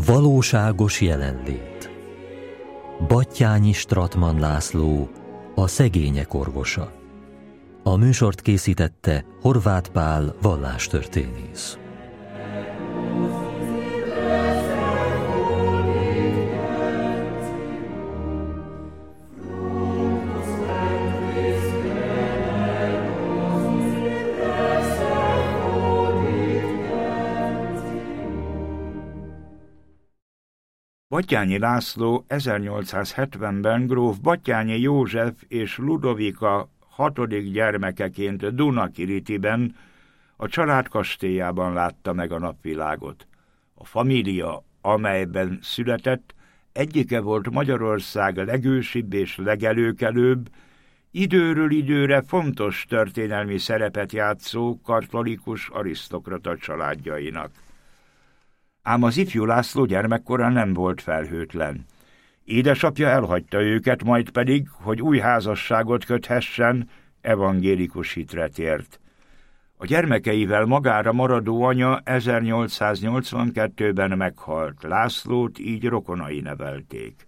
Valóságos jelenlét. Batthyányi Stratman László, a szegények orvosa. A műsort készítette Horváth Pál vallástörténész. Batthyányi László 1870-ben gróf Batthyányi József és Ludovika 6. gyermekeként Dunakiritiben, a család kastélyában látta meg a napvilágot. A família, amelyben született, egyike volt Magyarország legősibb és legelőkelőbb, időről időre fontos történelmi szerepet játszó katolikus arisztokrata családjainak. Ám az ifjú László gyermekkora nem volt felhőtlen. Édesapja elhagyta őket, majd pedig, hogy új házasságot köthessen, evangélikus hitre tért. A gyermekeivel magára maradó anya 1882-ben meghalt, Lászlót így rokonai nevelték.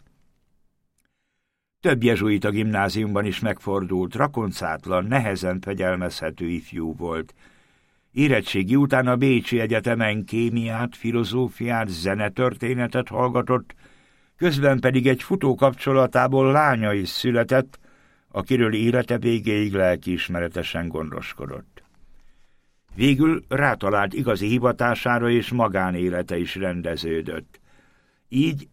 Több jezsuita gimnáziumban is megfordult, rakoncátlan, nehezen fegyelmezhető ifjú volt. Érettségi után a Bécsi Egyetemen kémiát, filozófiát, zenetörténetet hallgatott, közben pedig egy futó kapcsolatából lánya is született, akiről élete végéig lelkiismeretesen gondoskodott. Végül rátalált igazi hivatására, és magánélete is rendeződött. Így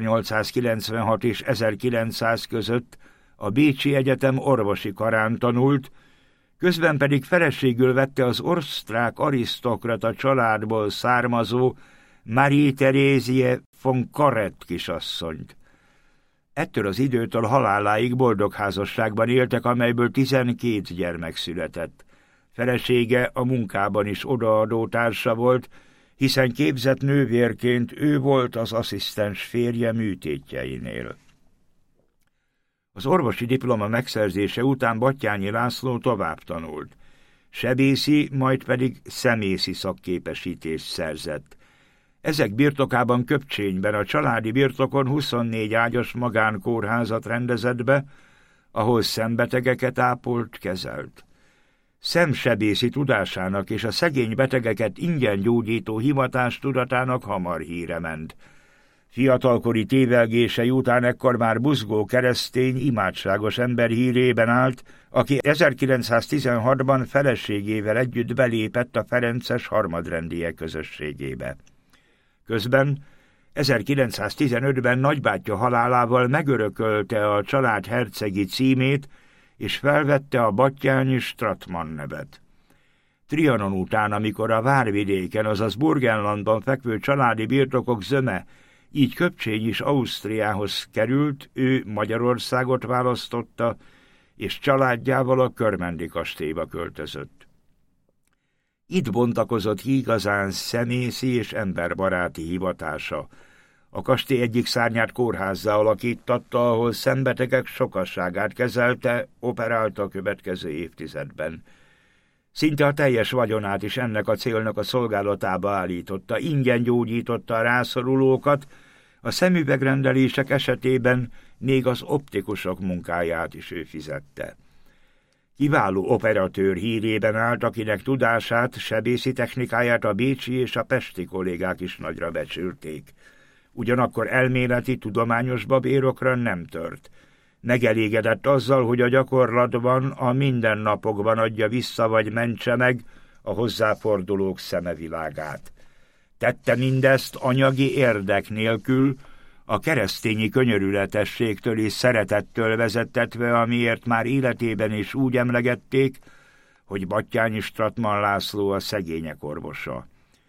1896 és 1900 között a Bécsi Egyetem orvosi karán tanult, közben pedig feleségül vette az osztrák arisztokrata családból származó Marie Therese von Karett kisasszonyt. Ettől az időtől haláláig boldog házasságban éltek, amelyből 12 gyermek született. Felesége a munkában is odaadó társa volt, hiszen képzett nővérként ő volt az asszisztens férje műtétjeinél. Az orvosi diploma megszerzése után Batthyányi László tovább tanult. Sebészi, majd pedig szemészi szakképesítést szerzett. Ezek birtokában Köpcsényben, a családi birtokon 24 ágyas magánkórházat rendezett be, ahol szembetegeket ápolt, kezelt. Szemsebészi tudásának és a szegény betegeket ingyen gyógyító hivatás tudatának hamar híre ment. Fiatalkori tévelgései után ekkor már buzgó keresztény, imádságos ember hírében állt, aki 1916-ban feleségével együtt belépett a ferences harmadrendiek közösségébe. Közben 1915-ben nagybátyja halálával megörökölte a család hercegi címét, és felvette a Batthyányi Stratman nevet. Trianon után, amikor a Várvidéken, azaz Burgenlandban fekvő családi birtokok zöme, így Köpcsény is Ausztriához került, ő Magyarországot választotta, és családjával a Körmendi kastélyba költözött. Itt bontakozott ki igazán szemészi és emberbaráti hivatása. A kastély egyik szárnyát kórházzá alakítatta, ahol szembetegek sokasságát kezelte, operálta a következő évtizedben. Szinte a teljes vagyonát is ennek a célnak a szolgálatába állította, ingyen gyógyította a rászorulókat, a szemüvegrendelések esetében még az optikusok munkáját is ő fizette. Kiváló operatőr hírében állt, akinek tudását, sebészi technikáját a bécsi és a pesti kollégák is nagyra becsülték. Ugyanakkor elméleti, tudományos babérokra nem tört. Megelégedett azzal, hogy a gyakorlatban, a mindennapokban adja vissza vagy mentse meg a hozzáfordulók szemevilágát. Tette mindezt anyagi érdek nélkül, a keresztényi könyörületességtől és szeretettől vezettetve, amiért már életében is úgy emlegették, hogy Batthyányi Stratman László a szegények orvosa.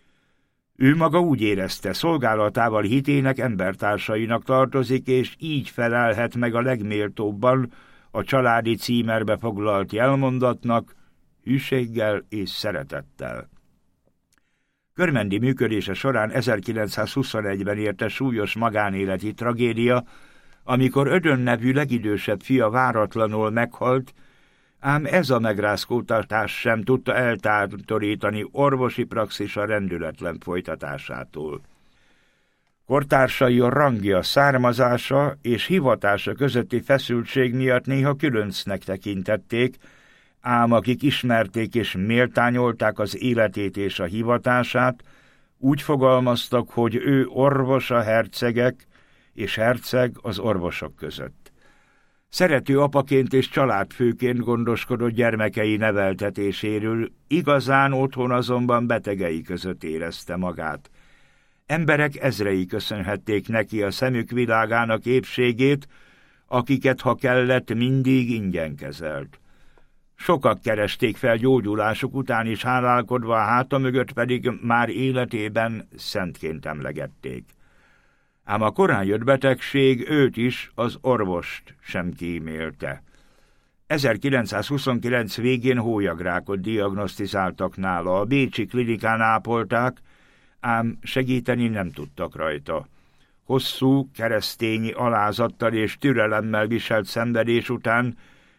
Ő maga úgy érezte, szolgálatával hitének embertársainak tartozik, és így felelhet meg a legméltóbban a családi címerbe foglalt jelmondatnak, hűséggel és szeretettel. Körmendi működése során 1921-ben érte súlyos magánéleti tragédia, amikor Ödön nevű legidősebb fia váratlanul meghalt, ám ez a megrázkódtatás sem tudta eltávolítani orvosi praxisa rendületlen folytatásától. Kortársai a rangja, származása és hivatása közötti feszültség miatt néha különcnek tekintették, ám akik ismerték és méltányolták az életét és a hivatását, úgy fogalmaztak, hogy ő orvos a hercegek, és herceg az orvosok között. Szerető apaként és családfőként gondoskodott gyermekei neveltetéséről, igazán otthon azonban betegei között érezte magát. Emberek ezrei köszönhették neki a szemük világának épségét, akiket, ha kellett, mindig ingyen kezelt. Sokak keresték fel gyógyulásuk után is, hálálkodva, a háta mögött pedig már életében szentként emlegették. Ám a korán jött betegség őt is, az orvost sem kímélte. 1929 végén hólyagrákot diagnosztizáltak nála, a bécsi klinikán ápolták, ám segíteni nem tudtak rajta. Hosszú, keresztényi alázattal és türelemmel viselt szenvedés után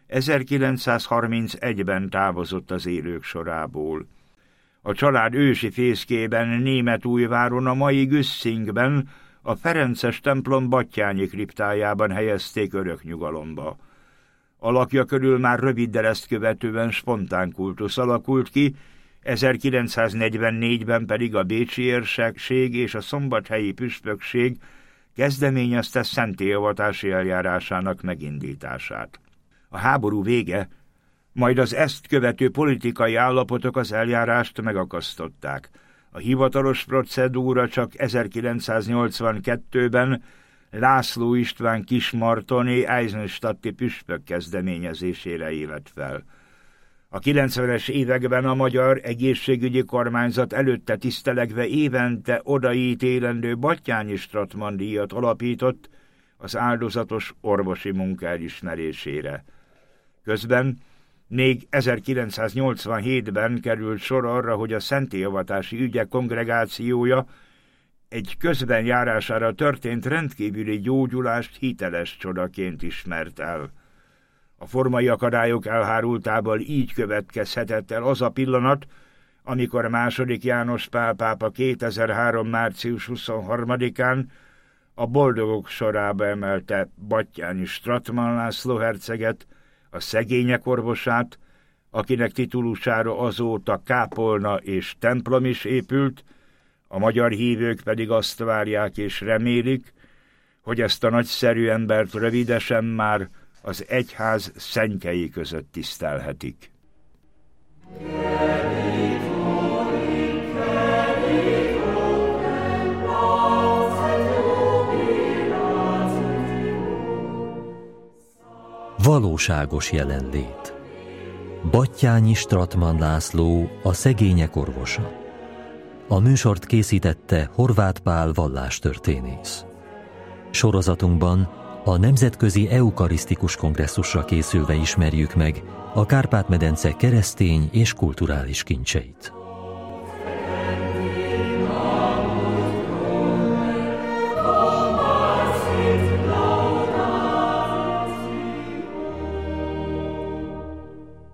1931-ben távozott az élők sorából. A család ősi fészkében, Németújváron, a mai Güsszingben, a ferences templom Battyányi kriptájában helyezték örök nyugalomba. Alakja körül már röviddel ezt követően spontán kultusz alakult ki, 1944-ben pedig a bécsi érsekség és a szombathelyi püspökség kezdeményezte szentélyavatási eljárásának megindítását. A háború vége, majd az ezt követő politikai állapotok az eljárást megakasztották. A hivatalos procedúra csak 1982-ben László István kismartoni Eisenstadti püspök kezdeményezésére élet fel. A 90-es években a magyar egészségügyi kormányzat előtte tisztelegve évente odaítélendő Battyányi Stratmann díjat alapított az áldozatos orvosi munka elismerésére. Közben még 1987-ben került sor arra, hogy a szentélyavatási ügyek kongregációja egy közben járására történt rendkívüli gyógyulást hiteles csodaként ismert el. A formai akadályok elhárultával így következhetett el az a pillanat, amikor II. János Pál pápa 2003. március 23-án a boldogok sorába emelte Battyányi Stratmann László herceget, a szegények orvosát, akinek titulusára azóta kápolna és templom is épült, a magyar hívők pedig azt várják és remélik, hogy ezt a nagyszerű embert rövidesen már az egyház szentjei között tisztelhetik. Valóságos jelenlét. Battyányi Stratmann László, a szegények orvosa. A műsort készítette Horváth Pál vallástörténész. Sorozatunkban a Nemzetközi Eukarisztikus Kongresszusra készülve ismerjük meg a Kárpát-medence keresztény és kulturális kincseit.